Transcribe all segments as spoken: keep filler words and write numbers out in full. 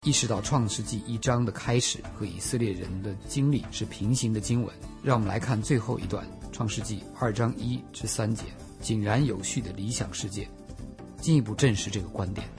意识到创世纪一章的开始和以色列人的经历是平行的经文，让我们来看最后一段创世纪二章一至三节，井然有序的理想世界，进一步证实这个观点。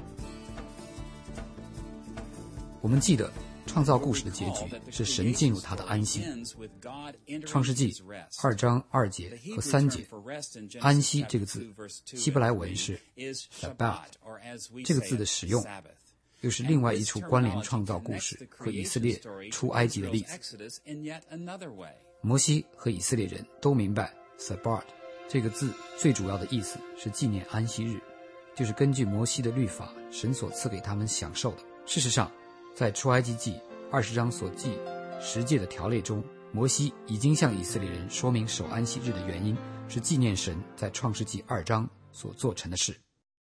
我们记得创造故事的结局是神进入他的安息。创世纪二章二节和三节，安息这个字希伯来文是 Shabbat， 这个字的使用又是另外一处关联创造故事和以色列出埃及的例子。摩西和以色列人都明白 Shabbat 这个字最主要的意思是纪念安息日，就是根据摩西的律法，神所赐给他们享受的。事实上，在出埃及记二十章所记十诫的条例中，摩西已经向以色列人说明守安息日的原因是纪念神在创世纪二章所做成的事。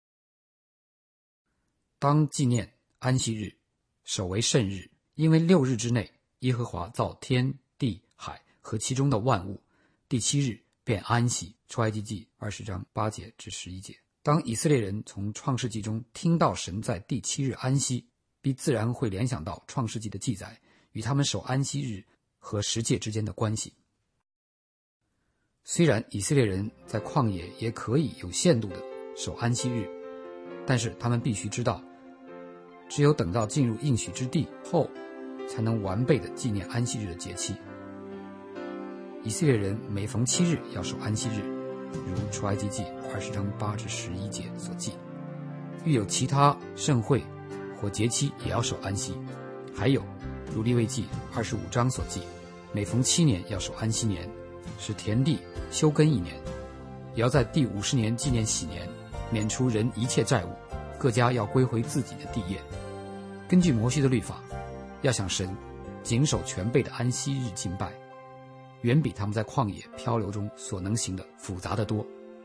当纪念安息日，守为圣日，因为六日之内耶和华造天地海和其中的万物，第七日便安息。出埃及记二十章八节至十一节。当以色列人从创世纪中听到神在第七日安息，必自然会联想到创世纪的记载与他们守安息日和十诫之间的关系。虽然以色列人在旷野也可以有限度的守安息日，但是他们必须知道，只有等到进入应许之地后，才能完备的纪念安息日的节期。以色列人每逢七日要守安息日，如出埃及记二十章八至十一节所记。遇有其他盛会或节期也要守安息。还有如利未记二十五章所记，每逢七年要守安息年，使田地休耕一年，也要在第五十年纪念喜年，免除人一切债务，各家要归回自己的地业。根据摩西的律法，要向神谨守全备的安息日敬拜，远比他们在旷野漂流中所能行的复杂得多。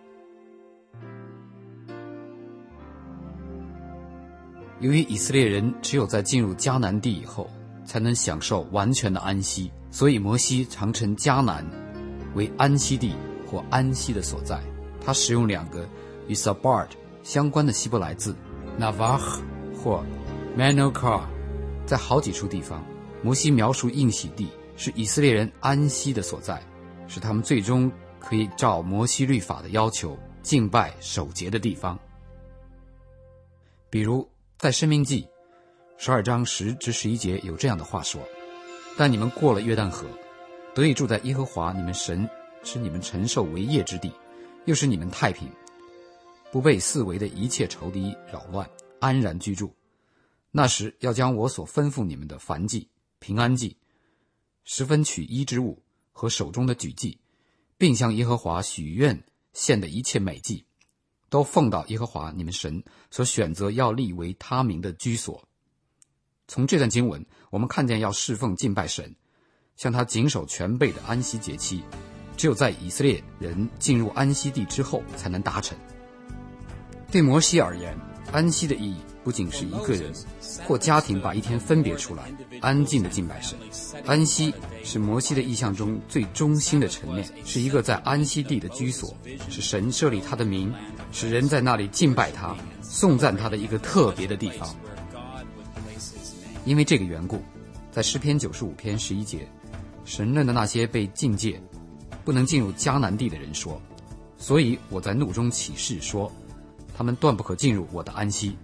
由于以色列人只有在进入迦南地以后才能享受完全的安息，所以摩西常称迦南为安息地或安息的所在。他使用两个与 Shabbat 相关的希伯来字 Navach 或 Menokah。 在好几处地方，摩西描述应许地是以色列人安息的所在，使他们最终可以照摩西律法的要求敬拜守节的地方。比如在申命记十二章十至十一节有这样的话说：但你们过了约旦河，得以住在耶和华你们神使你们承受为业之地，又使你们太平，不被四围的一切仇敌扰乱，安然居住。那时要将我所吩咐你们的燔祭、平安祭、十分取一之物和手中的举祭，并向耶和华许愿献的一切美祭，都奉到耶和华你们神所选择要立为他名的居所。从这段经文，我们看见要侍奉敬拜神，向他谨守全备的安息节期，只有在以色列人进入安息地之后才能达成。对摩西而言，安息的意义不仅是一个人或家庭把一天分别出来安静的敬拜神。安息是摩西的意象中最中心的层面，是一个在安息地的居所，是神设立他的名，使人在那里敬拜他、颂赞他的一个特别的地方。因为这个缘故，在诗篇九十五篇十一节，神论的那些被禁戒不能进入迦南地的人说：所以我在怒中起誓说，他们断不可进入我的安息。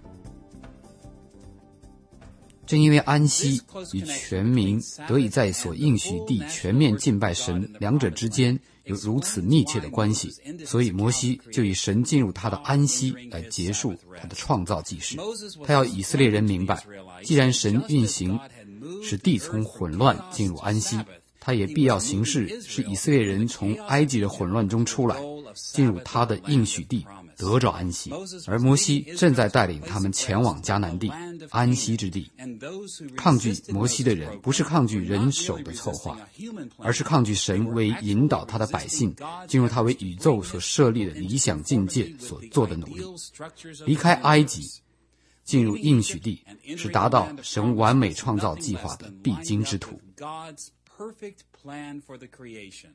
正因为安息与全民得以在所应许地全面敬拜神两者之间有如此密切的关系，所以摩西就以神进入他的安息来结束他的创造纪事。他要以色列人明白，既然神运行使地从混乱进入安息，他也必要行事使以色列人从埃及的混乱中出来，进入他的应许地，得着安息。而摩西正在带领他们前往迦南地，安息之地。抗拒摩西的人不是抗拒人手的凑划，而是抗拒神为引导他的百姓进入他为宇宙所设立的理想境界所做的努力。离开埃及进入应许地，是达到神完美创造计划的必经之途。